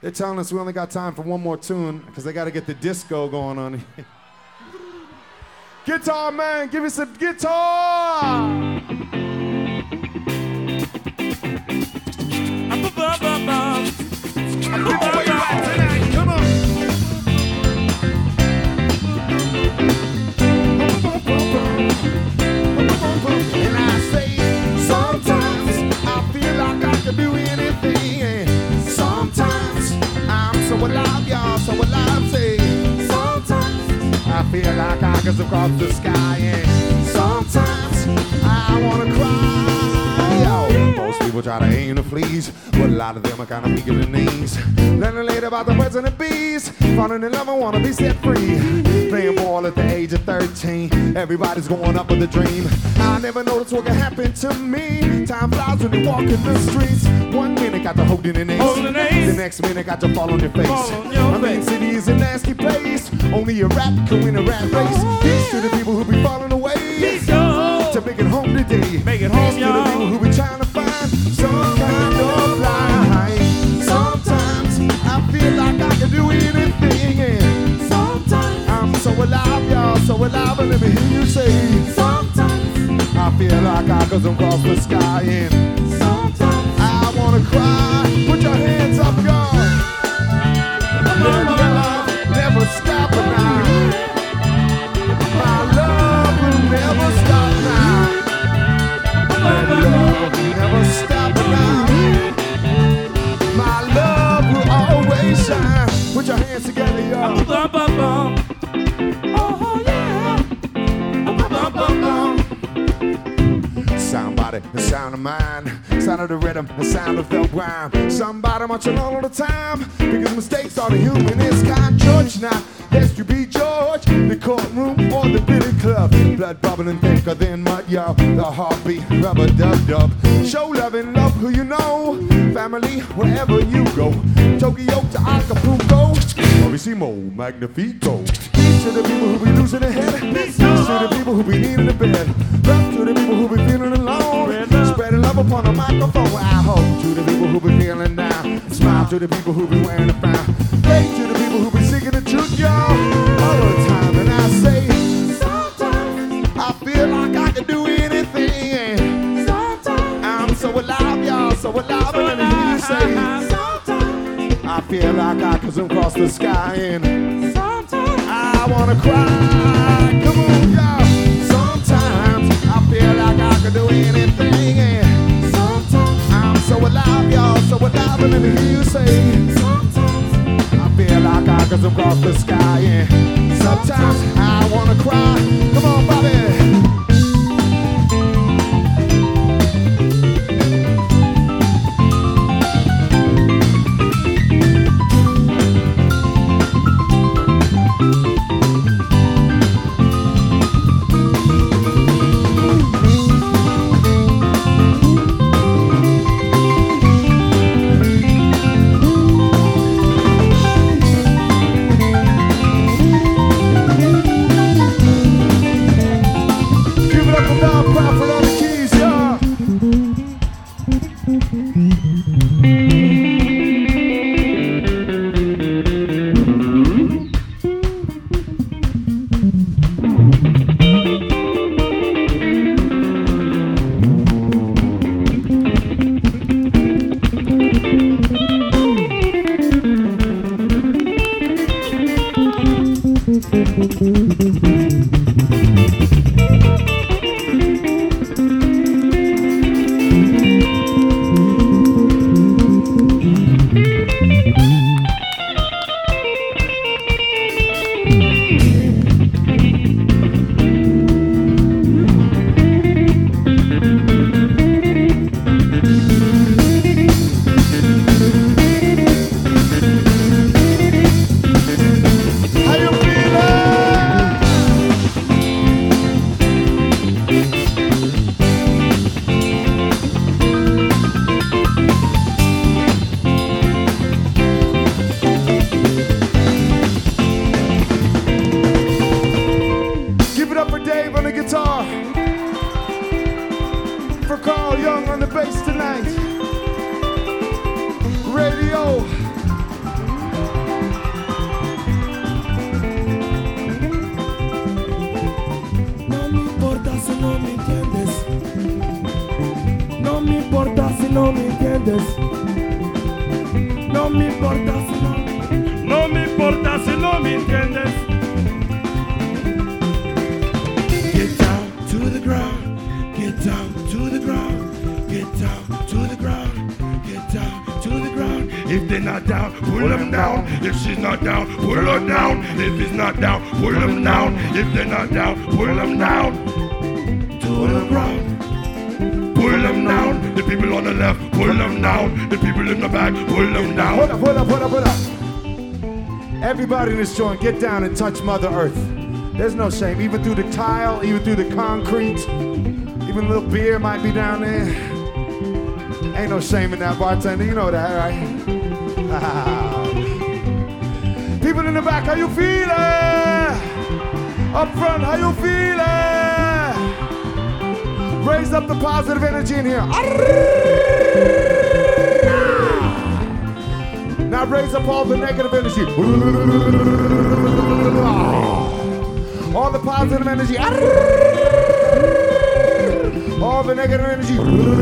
They're telling us we only got time for one more tune because they got to get the disco going on. Guitar man, give us a guitar! Come on! And I say, sometimes I feel like I can do anything. And sometimes I'm so alive, y'all, so alive. Say, sometimes I feel like I can across the sky. And sometimes I wanna cry, yo. Most people try to aim to fleas, but a lot of them are kind of weak in the knees. Learning later about the birds and the bees, falling in love and wanna be set free. Playing ball at the age of 13, everybody's going up with a dream. I never noticed what can happen to me. Time flies when you walk in the streets. 1 minute got to hold in an ace, the next minute got to fall on your face. My main city is a nasty place, only a rat can win a rat race. Peace to the people who be falling away, to make it home today. Make it home, Peace to the people who be trying to find some kind of light. Sometimes I feel like I can do anything, and sometimes I'm so alive, y'all, so alive. And let me hear you say, sometimes I feel like I could cross the sky, and sometimes I wanna cry. Put your hands up, y'all. Never stop now. My love will never stop now. My love will never stop now. My love will always shine. Put your hands together, y'all. Oh yeah. Somebody, the sound of mine, sound of the rhythm, the sound of the rhyme. Somebody marching all the time, because mistakes are the humanist kind. George now, yes you be George. The courtroom or the billy club, blood bubbling thicker than mud, y'all. The heartbeat, rubber dub dub. Show love and love who you know. Family, wherever you go. Tokyo to Acapulco, Orissimo, Magnifico. Peace to the people who be losing their head. Peace to the people who be needing a bed. Love to the people who be feeling alone. Spreading love upon a microphone. I hope to the people who be feeling down. Smile to the people who be wearing a frown. Faith to the people who be seeking the truth, y'all. All the time, and I say, sometimes I feel like I can do anything. And sometimes I'm so alive, y'all, so alive. And let me hear you say, sometimes I feel like I could zoom across the sky. And sometimes I wanna cry. Come on, y'all. Sometimes I feel like I could do anything. And sometimes I'm so alive, y'all, so alive. And let me hear you say, sometimes I feel like I could zoom across the sky. And sometimes I wanna cry. Come on, Bobby. entiendes. No me importa si No me importa si no me entiendes. Get down to the ground. Get down to the ground. Get down to the ground. Get down to the ground. If they're not down, pull them down. If she's not down, pull her down. If he's not down, pull them down. If they're not down, pull them down. To the ground. Pull them down. The people on the left, pull them down. The people in the back, pull them down. Hold up, hold up, hold up, hold up. Everybody in this joint, get down and touch Mother Earth. There's no shame, even through the tile, even through the concrete. Even a little beer might be down there. Ain't no shame in that, bartender, you know that, right? People in the back, how you feeling? Up front, how you feeling? Raise up the positive energy in here. Now raise up all the negative energy. All the positive energy. All the negative energy.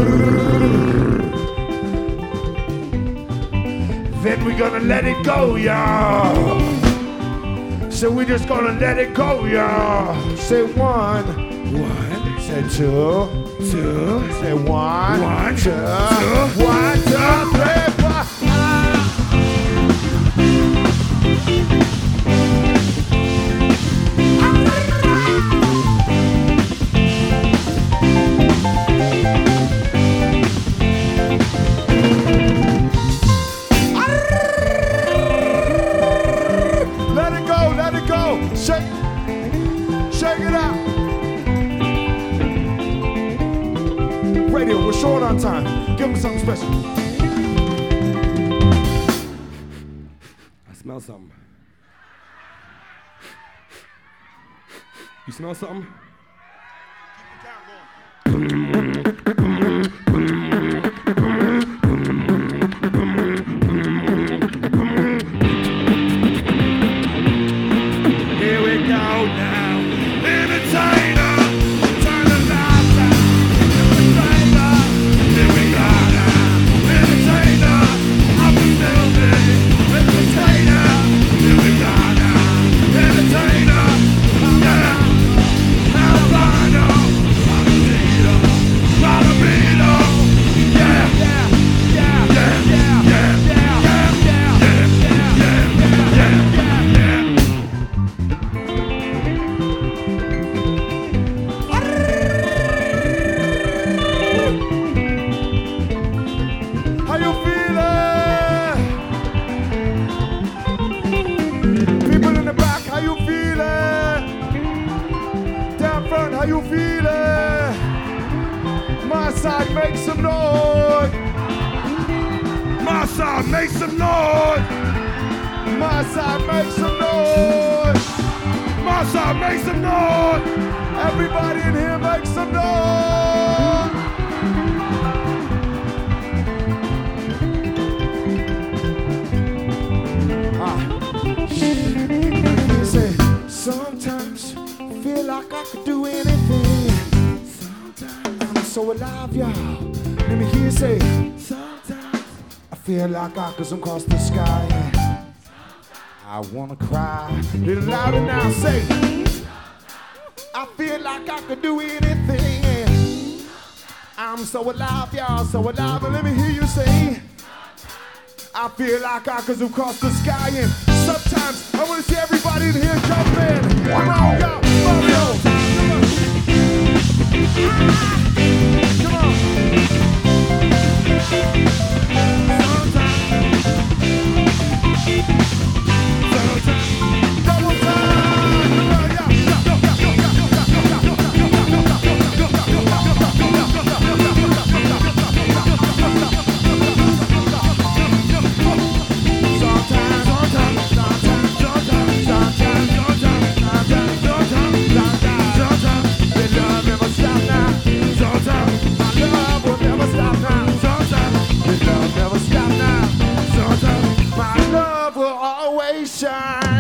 Then we're gonna let it go, y'all. So we're just gonna let it go, y'all. Say one. Say two. Say one. Two. 1, 2, 3, 4. Shake it out. Radio, we're short on time. Give them something special. I smell something. You smell something? Here we go now. Entertainer, turn the lights out. Entertainer, here we go now. Entertainer, I'm the building. Entertainer, here we go now. Entertainer, yeah. Albino, Palomino, yeah. How you feeling? People in the back, how you feeling? Down front, how you feeling? My side, make some noise. My side, make some noise. My side, make some noise. My side, make some noise. Everybody in here, make some noise. You say, sometimes I feel like I could do anything. Sometimes I'm so alive, y'all. Let me hear you say, sometimes I feel like I could zoom across the sky. I wanna cry. A little louder now, say, I feel like I could do anything. I'm so alive, y'all, so alive. And let me hear you say, I feel like I could zoom across the sky. And sometimes I want to see everybody in here jump in. Come on, y'all, Mario. Come on. Double time. Come on, y'all. My love will always shine.